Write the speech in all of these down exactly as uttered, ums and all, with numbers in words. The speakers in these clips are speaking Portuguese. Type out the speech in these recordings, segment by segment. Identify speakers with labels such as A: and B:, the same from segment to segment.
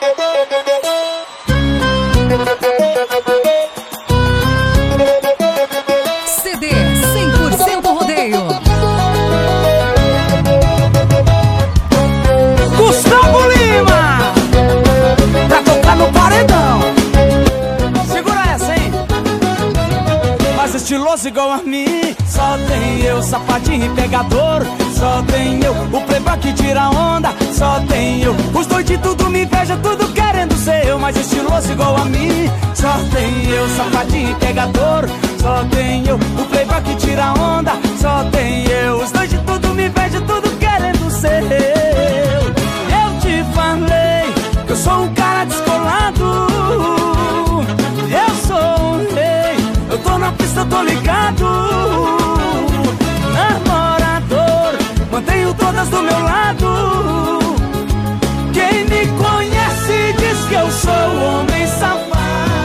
A: C D cem por cento rodeio.
B: Gustavo Lima, pra tocar no paredão. Segura essa, hein? Mas estiloso igual a mim só tem eu, safadinho e pegador. Só tem eu, o playboy que tira onda. Só tem eu, os dois de tudo me inveja, tudo querendo ser eu. Mas estiloso igual a mim só tem eu, safadinho e pegador. Só tem eu, o playboy que tira onda. Só tem eu, os dois de tudo me inveja, tudo querendo ser eu. Eu te falei que eu sou um cara descolado. Eu sou um rei, eu tô na pista, tô ligado. Namorador, mantenho todas do meu lado. Quem me conhece diz que eu sou homem safado.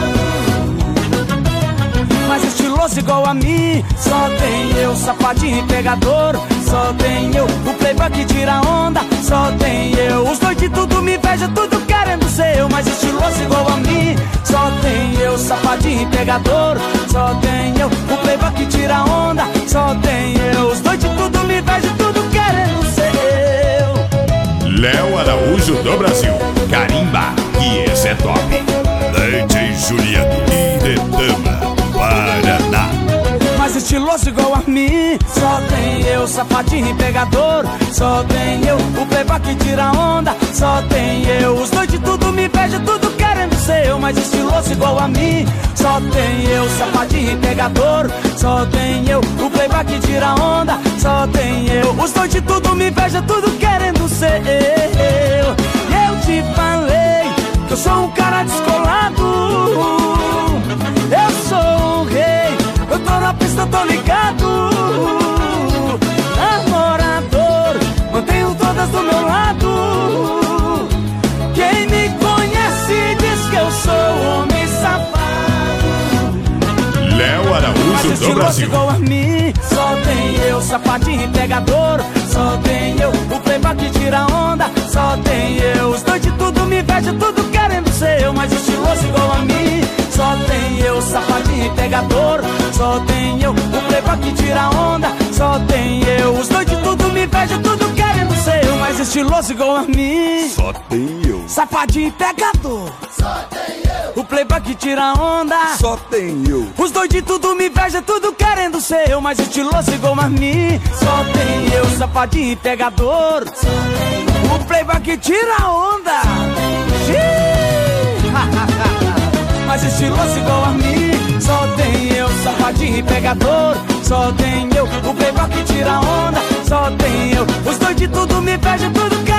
B: Mas estiloso igual a mim só tem eu, safadinho e pegador. Só tem eu, o playboy que tira onda. Só tem eu, os dois de tudo me inveja, tudo querendo ser eu. Mas estiloso igual a mim só tem eu, safadinho e pegador. Só tem eu, o playboy que tira onda. Só tem eu, os dois de tudo me inveja, tudo querendo ser eu.
C: Léo Araújo do Brasil, carimba, que esse é top. Leite Juliano, Iretama, Paraná.
B: Mas estiloso igual a mim só tem eu, safadinho e pegador. Só tem eu, o playboy que tira onda. Só tem eu, os dois de tudo me inveja, tudo querendo ser eu. Mas estiloso igual a mim só tem eu, safadinho e pegador. Só tem eu, o playboy que tira onda. Só tem eu, os dois de tudo me inveja, tudo querendo ser eu. Eu te falei que eu sou um cara descolado. Eu sou um rei, eu tô na pista, tô ligado. Namorador, mantenho todas do meu lado. Quem me conhece diz que eu sou homem safado.
C: Léo Araújo do Brasil.
B: Igual a mim só tem eu, safadinho e pegador. Só tem eu, o playboy que tira onda. Só tem eu, os dois de tudo me inveja, tudo querendo ser eu. Mas estiloso igual a mim só tem eu, safadinho e pegador. Só tem eu, o playboy que tira onda. Só tem eu, os dois de tudo me inveja, tudo querendo ser eu. Mas estiloso igual a mim
C: só tem eu,
B: safadinho e pegador. Só tem eu, o playboy que tira onda.
C: Só tem eu,
B: os dois de tudo me inveja, tudo querendo ser eu. Mas estiloso igual a mim só tem eu, safadinho e pegador. Só tem eu, o playboy que tira onda. Mas estiloso igual a mim só tem eu, safadinho e pegador. Só tem eu, o playboy que tira onda. Só tem eu, os dois de tudo me inveja, tudo querendo